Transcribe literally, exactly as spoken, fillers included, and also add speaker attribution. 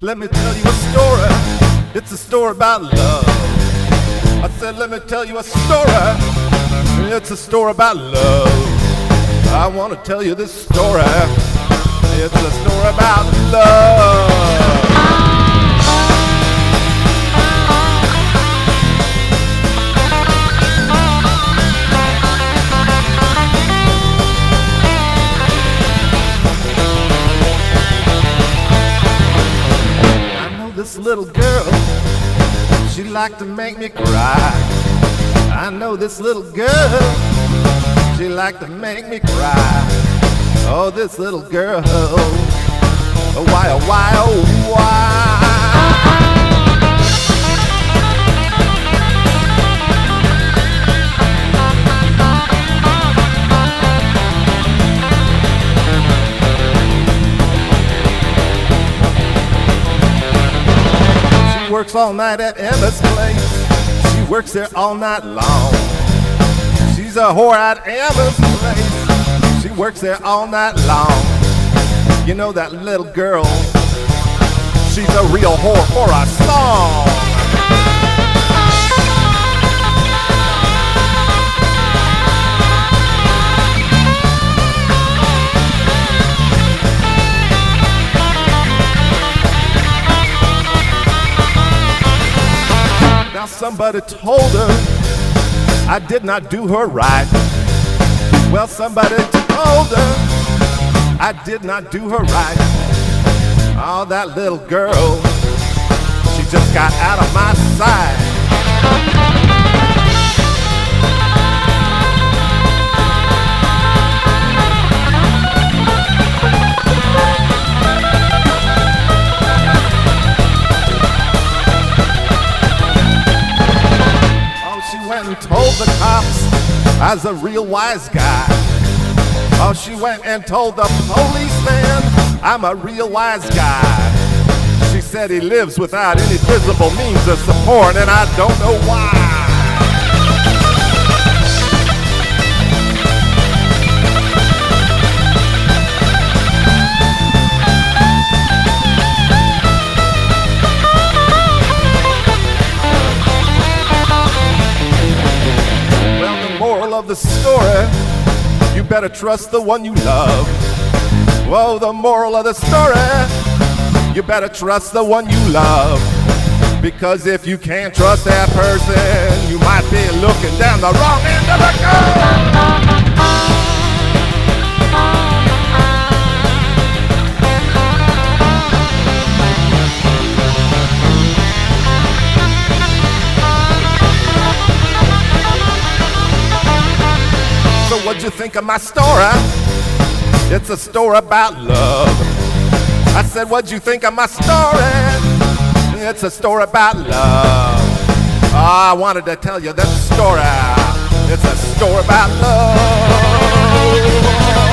Speaker 1: Let me tell you a story. It's a story about love. I said, let me tell you a story. It's a story about love. I want to tell you this story. It's a story about love. This little girl, she liked to make me cry. I know this little girl, she liked to make me cry. Oh, this little girl, oh why, oh why, oh why. Works all night at Emma's place. She works there all night long. She's a whore at Emma's place. She works there all night long. You know that little girl, she's a real whore for a song. Somebody told her I did not do her right. Well, somebody told her I did not do her right. Oh, that little girl, she just got out of my sight. Told the cops I was a real wise guy. Oh, she went and told the policeman I'm a real wise guy. She said he lives without any visible means of support, and I don't know why. Of the story, you better trust the one you love. Whoa, the moral of the story, you better trust the one you love. Because if you can't trust that person, you might be looking down the wrong end of the gun. What'd you think of my story? It's a story about love. I said, what'd you think of my story? It's a story about love. Oh, I wanted to tell you that story. It's a story about love.